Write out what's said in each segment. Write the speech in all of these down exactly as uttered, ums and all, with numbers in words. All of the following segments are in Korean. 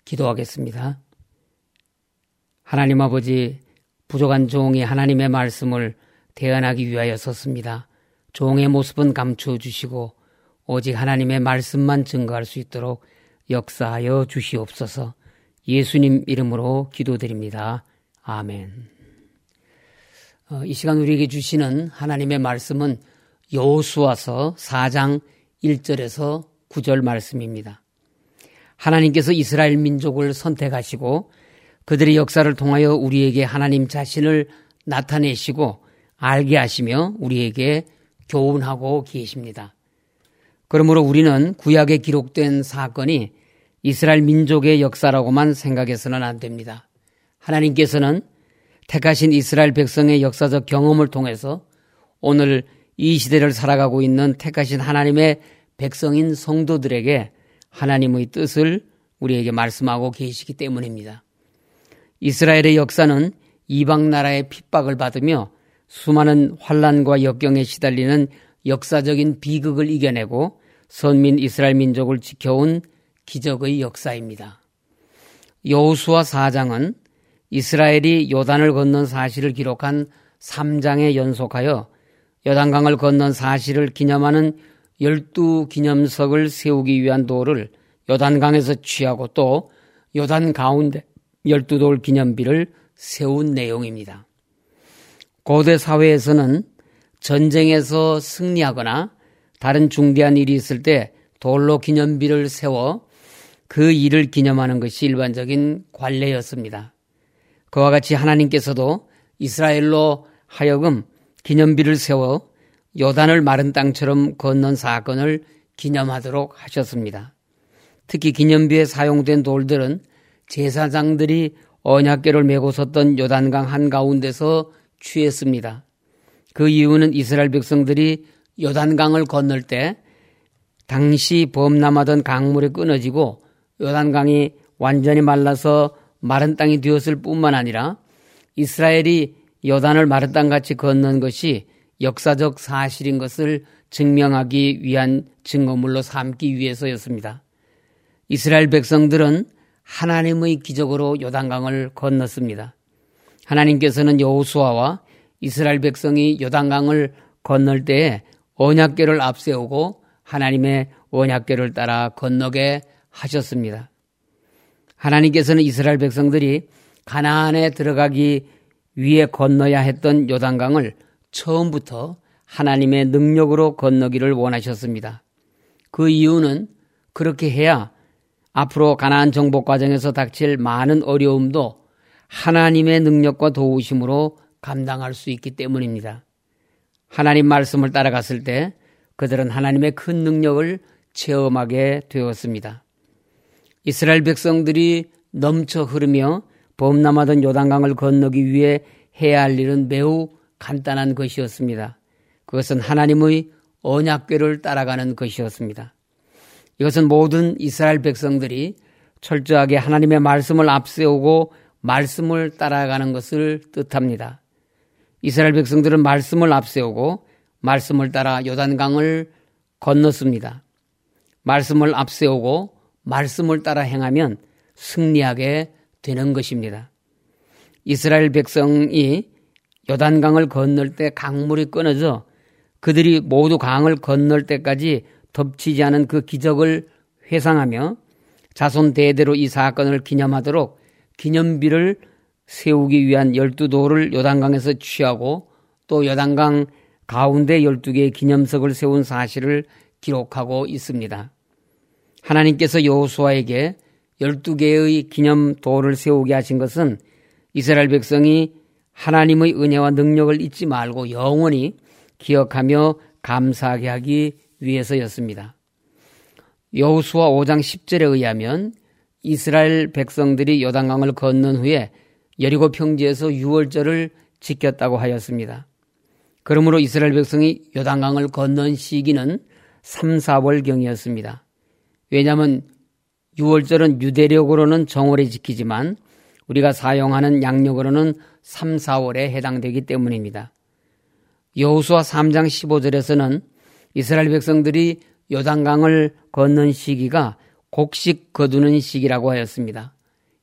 기도하겠습니다. 하나님 아버지, 부족한 종이 하나님의 말씀을 대언하기 위하여 섰습니다. 종의 모습은 감추어 주시고 오직 하나님의 말씀만 증거할 수 있도록 역사하여 주시옵소서. 예수님 이름으로 기도드립니다. 아멘. 어, 이 시간 우리에게 주시는 하나님의 말씀은 여호수아서 사 장 일 절에서 구 절 말씀입니다. 하나님께서 이스라엘 민족을 선택하시고 그들의 역사를 통하여 우리에게 하나님 자신을 나타내시고 알게 하시며 우리에게 교훈하고 계십니다. 그러므로 우리는 구약에 기록된 사건이 이스라엘 민족의 역사라고만 생각해서는 안 됩니다. 하나님께서는 택하신 이스라엘 백성의 역사적 경험을 통해서 오늘 이 시대를 살아가고 있는 택하신 하나님의 백성인 성도들에게 하나님의 뜻을 우리에게 말씀하고 계시기 때문입니다. 이스라엘의 역사는 이방 나라의 핍박을 받으며 수많은 환난과 역경에 시달리는 역사적인 비극을 이겨내고 선민 이스라엘 민족을 지켜온 기적의 역사입니다. 여호수아 사 장은 이스라엘이 요단을 건넌 사실을 기록한 삼 장에 연속하여 요단강을 건넌 사실을 기념하는 열두 기념석을 세우기 위한 도를 요단강에서 취하고 또 요단 가운데 열두 돌 기념비를 세운 내용입니다. 고대 사회에서는 전쟁에서 승리하거나 다른 중대한 일이 있을 때 돌로 기념비를 세워 그 일을 기념하는 것이 일반적인 관례였습니다. 그와 같이 하나님께서도 이스라엘로 하여금 기념비를 세워 요단을 마른 땅처럼 건넌 사건을 기념하도록 하셨습니다. 특히 기념비에 사용된 돌들은 제사장들이 언약궤를 메고 섰던 요단강 한가운데서 취했습니다. 그 이유는 이스라엘 백성들이 요단강을 건널 때 당시 범람하던 강물이 끊어지고 요단강이 완전히 말라서 마른 땅이 되었을 뿐만 아니라 이스라엘이 요단을 마른 땅같이 건넌 것이 역사적 사실인 것을 증명하기 위한 증거물로 삼기 위해서였습니다. 이스라엘 백성들은 하나님의 기적으로 요단강을 건넜습니다. 하나님께서는 여호수아와 이스라엘 백성이 요단강을 건널 때에 언약궤를 앞세우고 하나님의 언약궤를 따라 건너게 하셨습니다. 하나님께서는 이스라엘 백성들이 가나안에 들어가기 위해 건너야 했던 요단강을 처음부터 하나님의 능력으로 건너기를 원하셨습니다. 그 이유는 그렇게 해야 앞으로 가나안 정복 과정에서 닥칠 많은 어려움도 하나님의 능력과 도우심으로 감당할 수 있기 때문입니다. 하나님 말씀을 따라갔을 때 그들은 하나님의 큰 능력을 체험하게 되었습니다. 이스라엘 백성들이 넘쳐 흐르며 범람하던 요단강을 건너기 위해 해야 할 일은 매우 간단한 것이었습니다. 그것은 하나님의 언약궤를 따라가는 것이었습니다. 이것은 모든 이스라엘 백성들이 철저하게 하나님의 말씀을 앞세우고 말씀을 따라가는 것을 뜻합니다. 이스라엘 백성들은 말씀을 앞세우고 말씀을 따라 요단강을 건넜습니다. 말씀을 앞세우고 말씀을 따라 행하면 승리하게 되는 것입니다. 이스라엘 백성이 요단강을 건널 때 강물이 끊어져 그들이 모두 강을 건널 때까지 덮치지 않은 그 기적을 회상하며 자손 대대로 이 사건을 기념하도록 기념비를 세우기 위한 열두 돌을 요단강에서 취하고 또 요단강 가운데 열두 개의 기념석을 세운 사실을 기록하고 있습니다. 하나님께서 여호수아에게 열두 개의 기념돌을 세우게 하신 것은 이스라엘 백성이 하나님의 은혜와 능력을 잊지 말고 영원히 기억하며 감사하게 하기 위해서였습니다. 여호수아 오 장 십 절에 의하면 이스라엘 백성들이 요단강을 건넌 후에 여리고 평지에서 유월절을 지켰다고 하였습니다. 그러므로 이스라엘 백성이 요단강을 건넌 시기는 삼, 사월경이었습니다. 왜냐하면 유월절은 유대력으로는 정월에 지키지만 우리가 사용하는 양력으로는 삼, 사월에 해당되기 때문입니다. 여호수아 삼 장 십오 절에서는 이스라엘 백성들이 요단강을 건넌 시기가 곡식 거두는 시기라고 하였습니다.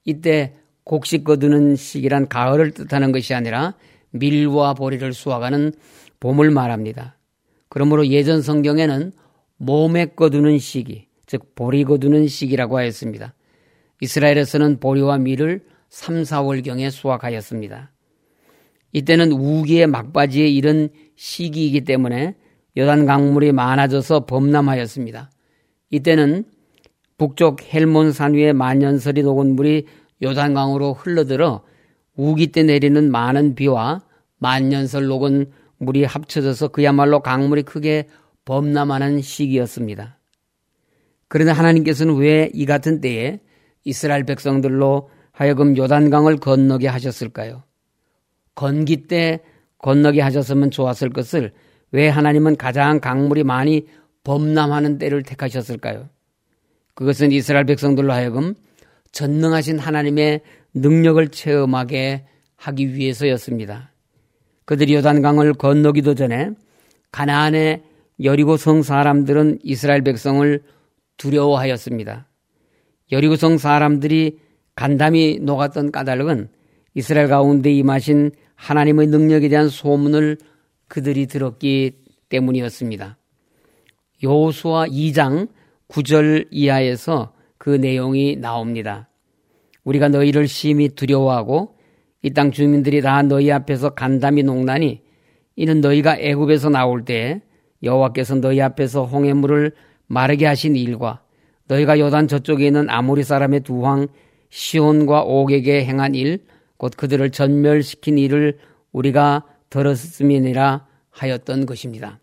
이때 곡식 거두는 시기란 가을을 뜻하는 것이 아니라 밀과 보리를 수확하는 봄을 말합니다. 그러므로 예전 성경에는 모매 거두는 시기, 즉 보리 거두는 시기라고 하였습니다. 이스라엘에서는 보리와 밀을 삼, 사월경에 수확하였습니다. 이때는 우기의 막바지에 이른 시기이기 때문에 요단 강물이 많아져서 범람하였습니다. 이때는 북쪽 헬몬산 위에 만년설이 녹은 물이 요단강으로 흘러들어 우기 때 내리는 많은 비와 만년설 녹은 물이 합쳐져서 그야말로 강물이 크게 범람하는 시기였습니다. 그런데 하나님께서는 왜 이 같은 때에 이스라엘 백성들로 하여금 요단강을 건너게 하셨을까요? 건기 때 건너게 하셨으면 좋았을 것을 왜 하나님은 가장 강물이 많이 범람하는 때를 택하셨을까요? 그것은 이스라엘 백성들로 하여금 전능하신 하나님의 능력을 체험하게 하기 위해서였습니다. 그들이 요단강을 건너기도 전에 가나안의 여리고성 사람들은 이스라엘 백성을 두려워하였습니다. 여리고성 사람들이 간담이 녹았던 까닭은 이스라엘 가운데 임하신 하나님의 능력에 대한 소문을 그들이 들었기 때문이었습니다. 여호수아 이 장 구 절 이하에서 그 내용이 나옵니다. 우리가 너희를 심히 두려워하고 이 땅 주민들이 다 너희 앞에서 간담이 녹나니 이는 너희가 애굽에서 나올 때에 여호와께서 너희 앞에서 홍해물을 마르게 하신 일과 너희가 요단 저쪽에 있는 아모리 사람의 두 왕 시온과 옥에게 행한 일, 곧 그들을 전멸시킨 일을 우리가 들었음이니라 하였던 것입니다.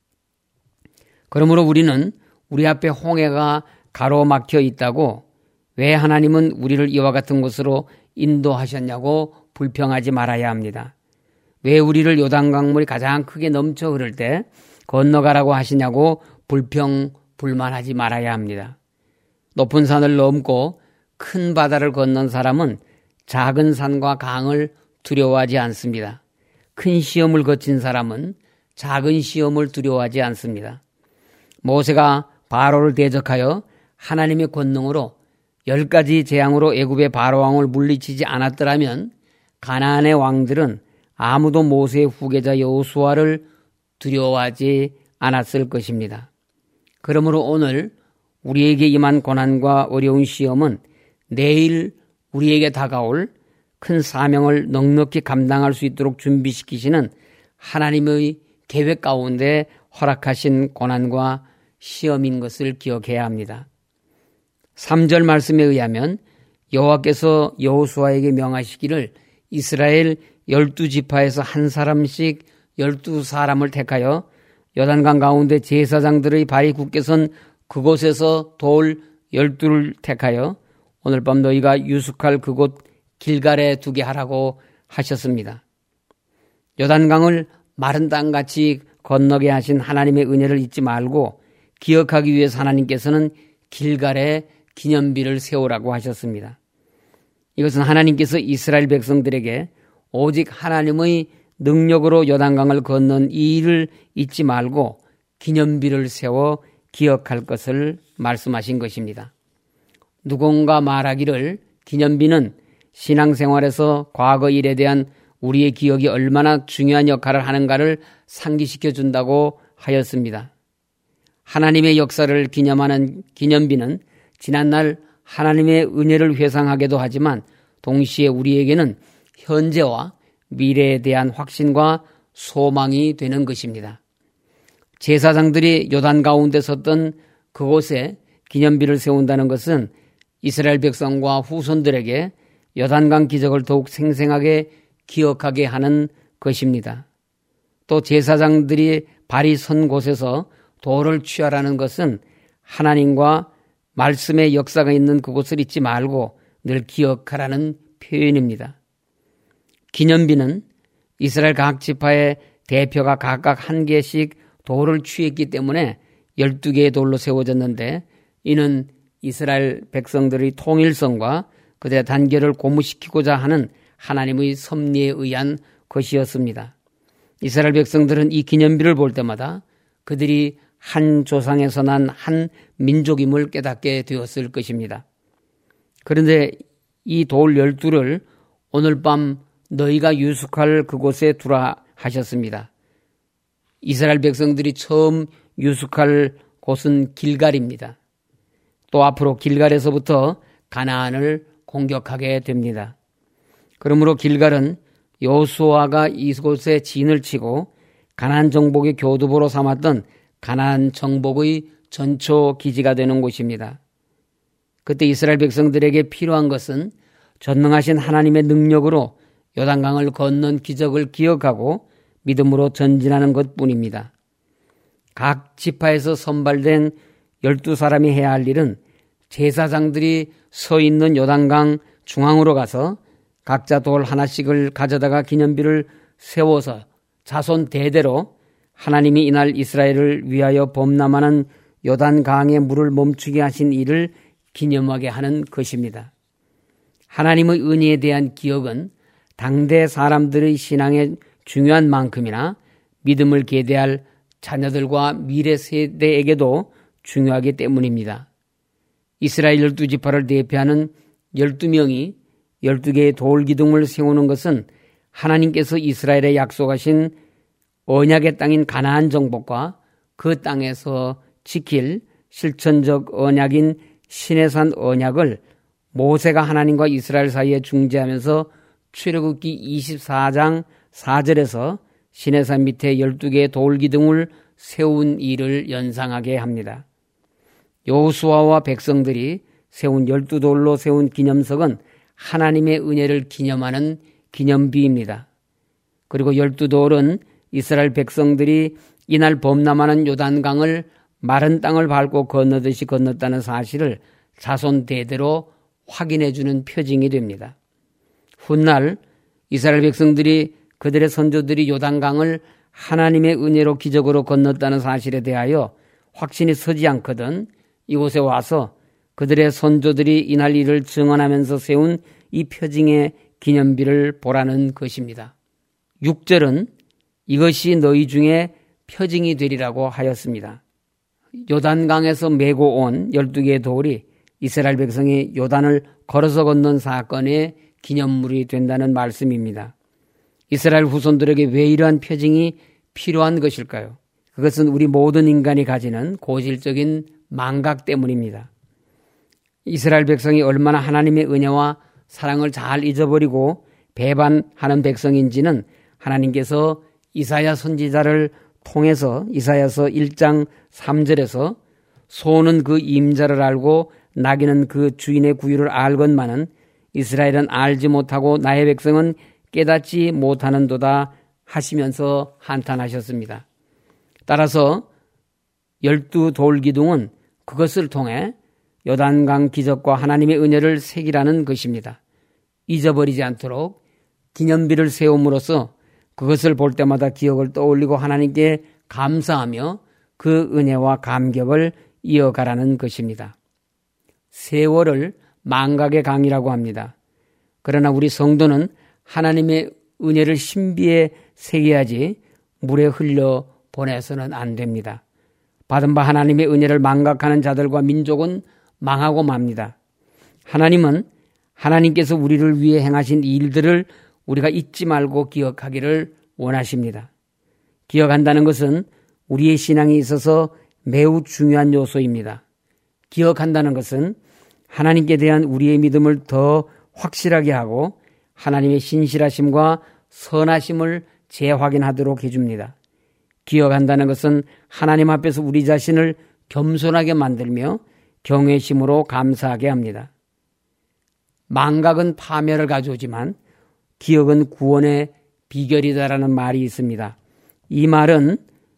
그러므로 우리는 우리 앞에 홍해가 가로막혀 있다고 왜 하나님은 우리를 이와 같은 곳으로 인도하셨냐고 불평하지 말아야 합니다. 왜 우리를 요단강물이 가장 크게 넘쳐 흐를 때 건너가라고 하시냐고 불평, 불만하지 말아야 합니다. 높은 산을 넘고 큰 바다를 건넌 사람은 작은 산과 강을 두려워하지 않습니다. 큰 시험을 거친 사람은 작은 시험을 두려워하지 않습니다. 모세가 바로를 대적하여 하나님의 권능으로 열 가지 재앙으로 애굽의 바로왕을 물리치지 않았더라면 가나안의 왕들은 아무도 모세의 후계자 여호수아를 두려워하지 않았을 것입니다. 그러므로 오늘 우리에게 임한 고난과 어려운 시험은 내일 우리에게 다가올 큰 사명을 넉넉히 감당할 수 있도록 준비시키시는 하나님의 계획 가운데 허락하신 고난과 시험인 것을 기억해야 합니다. 삼 절 말씀에 의하면 여호와께서 여호수아에게 명하시기를 이스라엘 열두 지파에서 한 사람씩 열두 사람을 택하여 요단강 가운데 제사장들의 발이 굳게 선 그곳에서 돌 열두를 택하여 오늘 밤 너희가 유숙할 그곳 길갈에 두게 하라고 하셨습니다. 요단강을 마른 땅같이 건너게 하신 하나님의 은혜를 잊지 말고 기억하기 위해서 하나님께서는 길갈에 기념비를 세우라고 하셨습니다. 이것은 하나님께서 이스라엘 백성들에게 오직 하나님의 능력으로 요단강을 건넌 이 일을 잊지 말고 기념비를 세워 기억할 것을 말씀하신 것입니다. 누군가 말하기를 기념비는 신앙생활에서 과거 일에 대한 우리의 기억이 얼마나 중요한 역할을 하는가를 상기시켜 준다고 하였습니다. 하나님의 역사를 기념하는 기념비는 지난날 하나님의 은혜를 회상하기도 하지만 동시에 우리에게는 현재와 미래에 대한 확신과 소망이 되는 것입니다. 제사장들이 요단 가운데 섰던 그곳에 기념비를 세운다는 것은 이스라엘 백성과 후손들에게 요단강 기적을 더욱 생생하게 기억하게 하는 것입니다. 또 제사장들이 발이 선 곳에서 돌을 취하라는 것은 하나님과 말씀의 역사가 있는 그곳을 잊지 말고 늘 기억하라는 표현입니다. 기념비는 이스라엘 각 지파의 대표가 각각 한 개씩 돌을 취했기 때문에 열두 개의 돌로 세워졌는데 이는 이스라엘 백성들의 통일성과 그들의 단결을 고무시키고자 하는 하나님의 섭리에 의한 것이었습니다. 이스라엘 백성들은 이 기념비를 볼 때마다 그들이 한 조상에서 난 한 민족임을 깨닫게 되었을 것입니다. 그런데 이 돌 열두를 오늘 밤 너희가 유숙할 그곳에 두라 하셨습니다. 이스라엘 백성들이 처음 유숙할 곳은 길갈입니다. 또 앞으로 길갈에서부터 가나안을 공격하게 됩니다. 그러므로 길갈은 여호수아가 이곳에 진을 치고 가나안 정복의 교두보로 삼았던 가나안 정복의 전초 기지가 되는 곳입니다. 그때 이스라엘 백성들에게 필요한 것은 전능하신 하나님의 능력으로 요단강을 건넌 기적을 기억하고 믿음으로 전진하는 것뿐입니다. 각 지파에서 선발된 열두 사람이 해야 할 일은 제사장들이 서 있는 요단강 중앙으로 가서 각자 돌 하나씩을 가져다가 기념비를 세워서 자손 대대로 하나님이 이날 이스라엘을 위하여 범람하는 요단강의 물을 멈추게 하신 일을 기념하게 하는 것입니다. 하나님의 은혜에 대한 기억은 당대 사람들의 신앙의 중요한 만큼이나 믿음을 계대할 자녀들과 미래 세대에게도 중요하기 때문입니다. 이스라엘 열두 지파를 대표하는 열두 명이 열두 개의 돌기둥을 세우는 것은 하나님께서 이스라엘에 약속하신 언약의 땅인 가나안 정복과 그 땅에서 지킬 실천적 언약인 시내산 언약을 모세가 하나님과 이스라엘 사이에 중재하면서 출애굽기 이십사 장 사 절에서 시내산 밑에 열두 개의 돌기둥을 세운 일을 연상하게 합니다. 여호수아와 백성들이 세운 열두 돌로 세운 기념석은 하나님의 은혜를 기념하는 기념비입니다. 그리고 열두 돌은 이스라엘 백성들이 이날 범람하는 요단강을 마른 땅을 밟고 건너듯이 건넜다는 사실을 자손 대대로 확인해주는 표징이 됩니다. 훗날 이스라엘 백성들이 그들의 선조들이 요단강을 하나님의 은혜로 기적으로 건넜다는 사실에 대하여 확신이 서지 않거든 이곳에 와서 그들의 선조들이 이날 일을 증언하면서 세운 이 표징의 기념비를 보라는 것입니다. 육 절은 이것이 너희 중에 표징이 되리라고 하였습니다. 요단강에서 메고 온 열두 개의 돌이 이스라엘 백성이 요단을 걸어서 건넌 사건의 기념물이 된다는 말씀입니다. 이스라엘 후손들에게 왜 이러한 표징이 필요한 것일까요? 그것은 우리 모든 인간이 가지는 고질적인 망각 때문입니다. 이스라엘 백성이 얼마나 하나님의 은혜와 사랑을 잘 잊어버리고 배반하는 백성인지는 하나님께서 이사야 선지자를 통해서 이사야서 일 장 삼 절에서 소는 그 임자를 알고 나귀는 그 주인의 구유를 알건만은 이스라엘은 알지 못하고 나의 백성은 깨닫지 못하는도다 하시면서 한탄하셨습니다. 따라서 열두 돌기둥은 그것을 통해 요단강 기적과 하나님의 은혜를 새기라는 것입니다. 잊어버리지 않도록 기념비를 세움으로써 그것을 볼 때마다 기억을 떠올리고 하나님께 감사하며 그 은혜와 감격을 이어가라는 것입니다. 세월을 망각의 강이라고 합니다. 그러나 우리 성도는 하나님의 은혜를 신비에 새겨야지 물에 흘려 보내서는 안 됩니다. 받은 바 하나님의 은혜를 망각하는 자들과 민족은 망하고 맙니다. 하나님은 하나님께서 우리를 위해 행하신 일들을 우리가 잊지 말고 기억하기를 원하십니다. 기억한다는 것은 우리의 신앙에 있어서 매우 중요한 요소입니다. 기억한다는 것은 하나님께 대한 우리의 믿음을 더 확실하게 하고 하나님의 신실하심과 선하심을 재확인하도록 해줍니다. 기억한다는 것은 하나님 앞에서 우리 자신을 겸손하게 만들며 경외심으로 감사하게 합니다. 망각은 파멸을 가져오지만 기억은 구원의 비결이다라는 말이 있습니다. 이 말은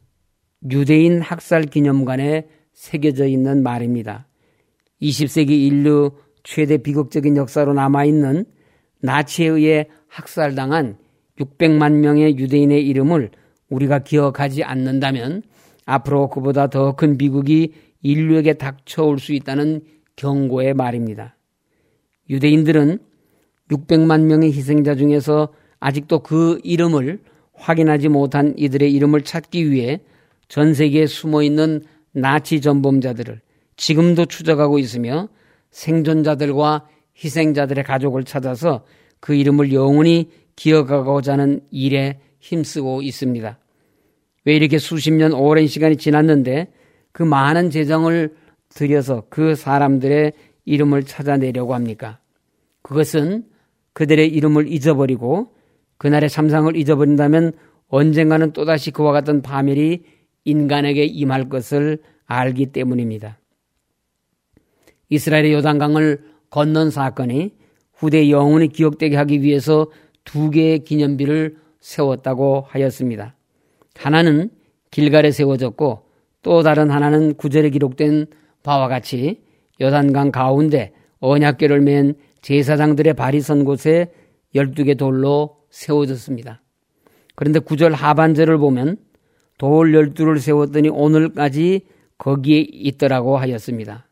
유대인 학살 기념관에 새겨져 있는 말입니다. 이십 세기 인류 최대 비극적인 역사로 남아있는 나치에 의해 학살당한 육백만 명의 유대인의 이름을 우리가 기억하지 않는다면 앞으로 그보다 더 큰 비극이 인류에게 닥쳐올 수 있다는 경고의 말입니다. 유대인들은 육백만 명의 희생자 중에서 아직도 그 이름을 확인하지 못한 이들의 이름을 찾기 위해 전 세계에 숨어있는 나치 전범자들을 지금도 추적하고 있으며 생존자들과 희생자들의 가족을 찾아서 그 이름을 영원히 기억하고자 하는 일에 힘쓰고 있습니다. 왜 이렇게 수십 년 오랜 시간이 지났는데 그 많은 재정을 들여서 그 사람들의 이름을 찾아내려고 합니까? 그것은 그들의 이름을 잊어버리고 그날의 참상을 잊어버린다면 언젠가는 또다시 그와 같은 파멸이 인간에게 임할 것을 알기 때문입니다. 이스라엘의 요단강을 건넌 사건이 후대에 영원히 기억되게 하기 위해서 두 개의 기념비를 세웠다고 하였습니다. 하나는 길갈에 세워졌고 또 다른 하나는 구절에 기록된 바와 같이 요단강 가운데 언약궤를 맨 제사장들의 발이 선 곳에 열두 개 돌로 세워졌습니다. 그런데 구절 하반절을 보면 돌 열두를 세웠더니 오늘까지 거기에 있더라고 하였습니다.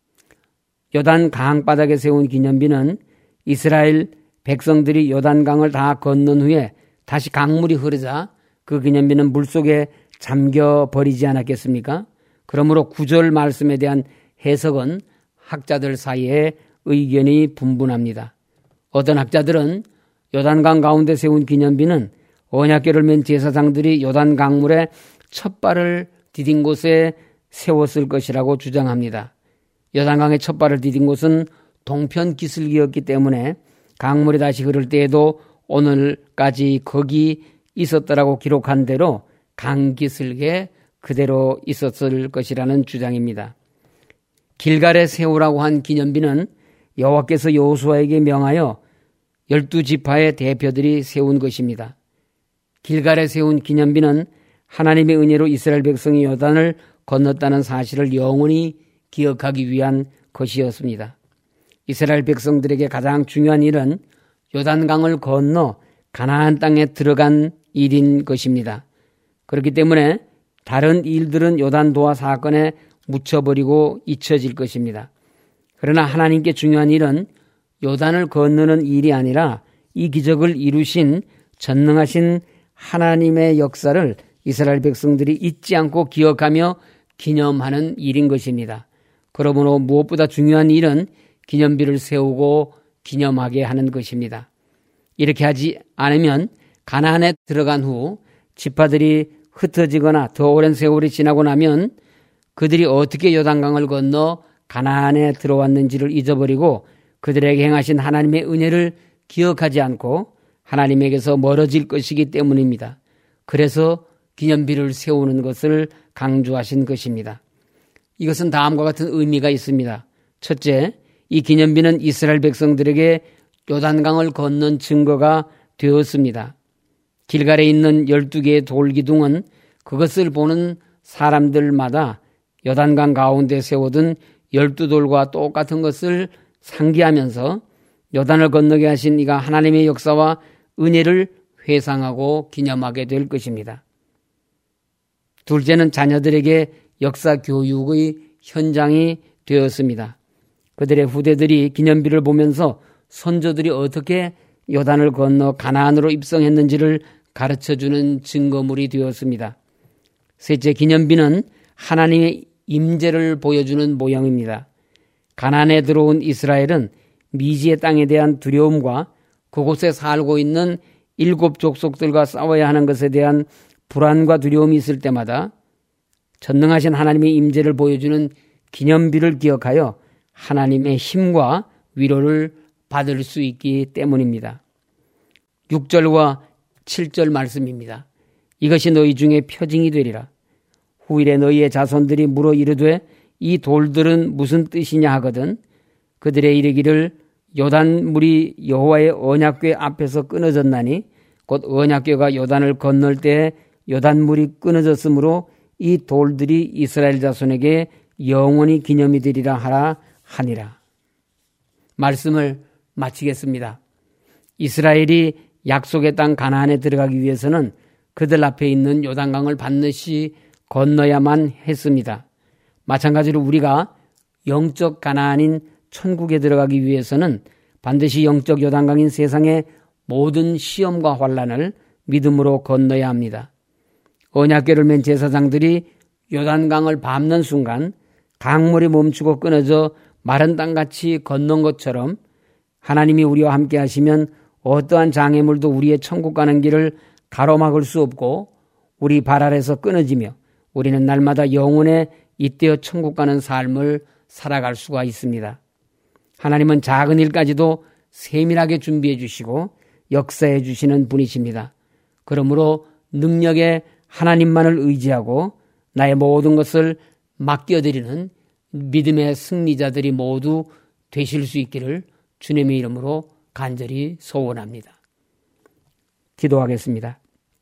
요단 강바닥에 세운 기념비는 이스라엘 백성들이 요단강을 다 건넌 후에 다시 강물이 흐르자 그 기념비는 물속에 잠겨 버리지 않았겠습니까? 그러므로 구절 말씀에 대한 해석은 학자들 사이에 의견이 분분합니다. 어떤 학자들은 요단강 가운데 세운 기념비는 언약궤를 맨 제사장들이 요단 강물에 첫 발을 디딘 곳에 세웠을 것이라고 주장합니다. 요단강의 첫 발을 디딘 곳은 동편 기슭이었기 때문에 강물이 다시 흐를 때에도 오늘까지 거기 있었더라고 기록한 대로 강 기슭에 그대로 있었을 것이라는 주장입니다. 길갈에 세우라고 한 기념비는 여호와께서 여호수아에게 명하여 열두 지파의 대표들이 세운 것입니다. 길갈에 세운 기념비는 하나님의 은혜로 이스라엘 백성이 요단을 건넜다는 사실을 영원히 기억하기 위한 것이었습니다. 이스라엘 백성들에게 가장 중요한 일은 요단강을 건너 가나안 땅에 들어간 일인 것입니다. 그렇기 때문에 다른 일들은 요단 도하 사건에 묻혀버리고 잊혀질 것입니다. 그러나 하나님께 중요한 일은 요단을 건너는 일이 아니라 이 기적을 이루신 전능하신 하나님의 역사를 이스라엘 백성들이 잊지 않고 기억하며 기념하는 일인 것입니다. 그러므로 무엇보다 중요한 일은 기념비를 세우고 기념하게 하는 것입니다. 이렇게 하지 않으면 가나안에 들어간 후 지파들이 흩어지거나 더 오랜 세월이 지나고 나면 그들이 어떻게 요단강을 건너 가나안에 들어왔는지를 잊어버리고 그들에게 행하신 하나님의 은혜를 기억하지 않고 하나님에게서 멀어질 것이기 때문입니다. 그래서 기념비를 세우는 것을 강조하신 것입니다. 이것은 다음과 같은 의미가 있습니다. 첫째, 이 기념비는 이스라엘 백성들에게 요단강을 건넌 증거가 되었습니다. 길갈에 있는 열두 개의 돌기둥은 그것을 보는 사람들마다 요단강 가운데 세워둔 열두 돌과 똑같은 것을 상기하면서 요단을 건너게 하신 이가 하나님의 역사와 은혜를 회상하고 기념하게 될 것입니다. 둘째는 자녀들에게 역사 교육의 현장이 되었습니다. 그들의 후대들이 기념비를 보면서 선조들이 어떻게 요단을 건너 가나안으로 입성했는지를 가르쳐주는 증거물이 되었습니다. 셋째, 기념비는 하나님의 임재를 보여주는 모형입니다. 가나안에 들어온 이스라엘은 미지의 땅에 대한 두려움과 그곳에 살고 있는 일곱 족속들과 싸워야 하는 것에 대한 불안과 두려움이 있을 때마다 전능하신 하나님의 임재를 보여주는 기념비를 기억하여 하나님의 힘과 위로를 받을 수 있기 때문입니다. 육 절과 칠 절 말씀입니다. 이것이 너희 중에 표징이 되리라. 후일에 너희의 자손들이 물어 이르되 이 돌들은 무슨 뜻이냐 하거든 그들의 이르기를 요단물이 여호와의 언약궤 앞에서 끊어졌나니 곧 언약궤가 요단을 건널 때 요단물이 끊어졌으므로 이 돌들이 이스라엘 자손에게 영원히 기념이 되리라 하라 하니라. 말씀을 마치겠습니다. 이스라엘이 약속의 땅 가나안에 들어가기 위해서는 그들 앞에 있는 요단강을 반드시 건너야만 했습니다. 마찬가지로 우리가 영적 가나안인 천국에 들어가기 위해서는 반드시 영적 요단강인 세상의 모든 시험과 환난을 믿음으로 건너야 합니다. 언약궤를 맨 제사장들이 요단강을 밟는 순간 강물이 멈추고 끊어져 마른 땅같이 건넌 것처럼 하나님이 우리와 함께 하시면 어떠한 장애물도 우리의 천국 가는 길을 가로막을 수 없고 우리 발 아래서 끊어지며 우리는 날마다 영혼에 잇대어 천국 가는 삶을 살아갈 수가 있습니다. 하나님은 작은 일까지도 세밀하게 준비해 주시고 역사해 주시는 분이십니다. 그러므로 능력의 하나님만을 의지하고 나의 모든 것을 맡겨드리는 믿음의 승리자들이 모두 되실 수 있기를 주님의 이름으로 간절히 소원합니다. 기도하겠습니다.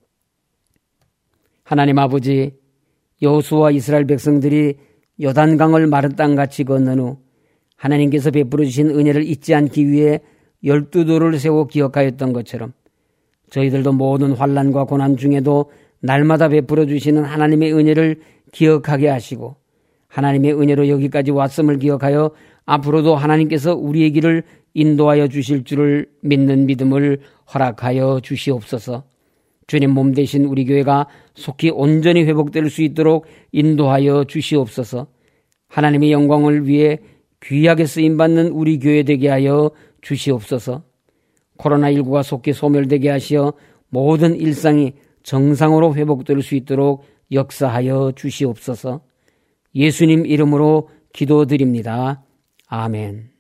하나님 아버지, 여호수아와 이스라엘 백성들이 요단강을 마른 땅같이 건넌 후 하나님께서 베풀어 주신 은혜를 잊지 않기 위해 열두 돌을 세워 기억하였던 것처럼 저희들도 모든 환난과 고난 중에도 날마다 베풀어 주시는 하나님의 은혜를 기억하게 하시고 하나님의 은혜로 여기까지 왔음을 기억하여 앞으로도 하나님께서 우리의 길을 인도하여 주실 줄을 믿는 믿음을 허락하여 주시옵소서. 주님 몸 대신 우리 교회가 속히 온전히 회복될 수 있도록 인도하여 주시옵소서. 하나님의 영광을 위해 귀하게 쓰임받는 우리 교회 되게 하여 주시옵소서. 코로나십구가 속히 소멸되게 하시어 모든 일상이 정상으로 회복될 수 있도록 역사하여 주시옵소서. 예수님 이름으로 기도드립니다. 아멘.